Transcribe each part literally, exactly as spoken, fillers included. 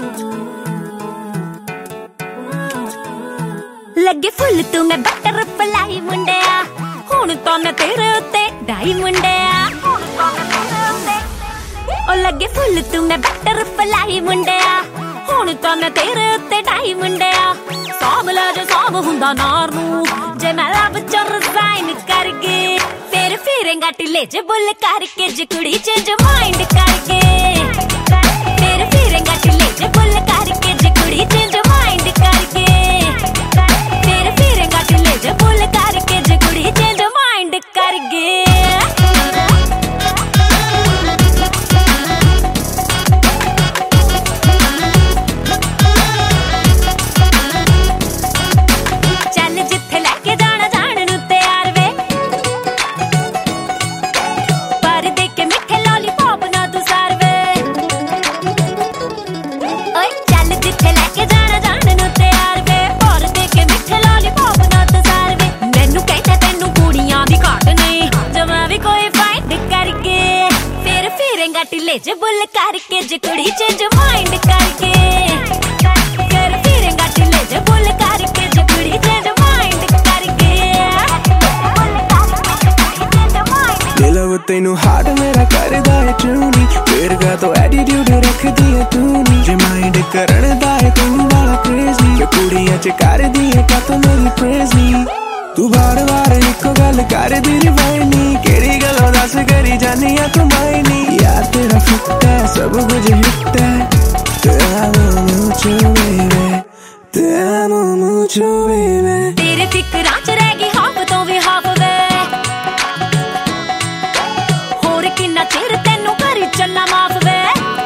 लगे फुल तू मैं बटरफ्लाई मुंडिया, हुण तो मैं तेरे उत्ते डाई मुंडिया। ओ लगे फुल तू मैं बटरफ्लाई मुंडिया, हुण तो मैं तेरे उत्ते डाई मुंडिया। साम ला जो साम हुंदा नार नू, जे मैं लब च रिजाइन करके फिर फिरेंगा टिले जे बुल करके, जे कुड़ी चेंज माइंड करके फिर फिरेंगा टिले जे बुल करके, जे कुड़ी चेंज माइंड करके फिर फिरेंगा टिले जे बुल करके, जे कुड़ी चेंज माइंड करके। टिले जे बुल करके, जे कुड़ी चेंज माइंड करके फिर फिरेंगा टिले जे बुल करके, जे कुड़ी चेंज माइंड करके। लव तेनू हार्ट मेरा करदा है ट्यूनी, फिर का तो एटीट्यूड रख दिया तूनी, जे माइंड करन दा है तेनू वाला क्रेजी, जे कुड़ियां च कर दी है का तो मेरी प्रेजी। तू बार बार इको गल कर दी रिवाइनी, केड़ी गलों दस करी जानी आ तू मायनी। यार तेरा फिट है सब कुछ हिट है, तेरा मुझे बेबे, तेरा मुझे बेबे। तेरे फिक्रां च रह गई हाफ तो भी हाफ वे, होर किन्ना चिर तेनू कर चलना माफ वे।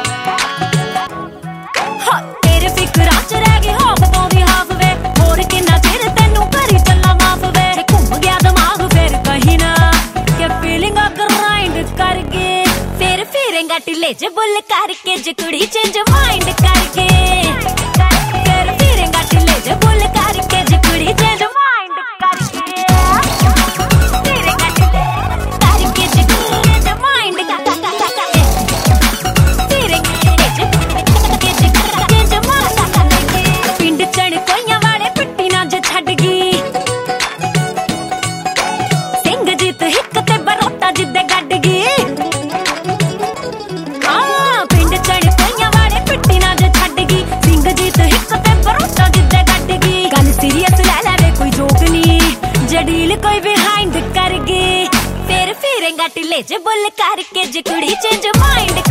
तेरे फिक्रां च रह गई हाफ तो भी हाफ वे, होर किन्ना चिर तेनू कर चलना माफ वे। घूम गया दिमाग फिर कहीं ना, क्या फीलिंग ग्राइंड करके फिर फिरेंगा टिले जे बुल करके, जे कुड़ी चेंज माइंड करके फिर फिरेंगा टिले जे बुल करके, जे कुड़ी चेंज माइंड करके फिरेंगा टिले करके, जे कुड़ी चेंज माइंड करके फिरेंगा टिले जे चेंज माइंड करके। पिंड चढ़ कोइयां वाले पिट्टी ना जे छड़ गई, सिंह जीत हिक ते बरोटा जिद्दे गड्ड गई। हाँ पिंड चढ़ कोइयां वाले पिट्टी ना जे छड़ गई, सिंह जीत हिक ते बरोटा जिद्दे गड्ड गई। गल सीरियस ले लेवे कोई जोक नी, जे डील कोई बिहाइंड कर गई फिर फिरेंगा टिले जे बुल करके, जे कुड़ी चेंज माइंड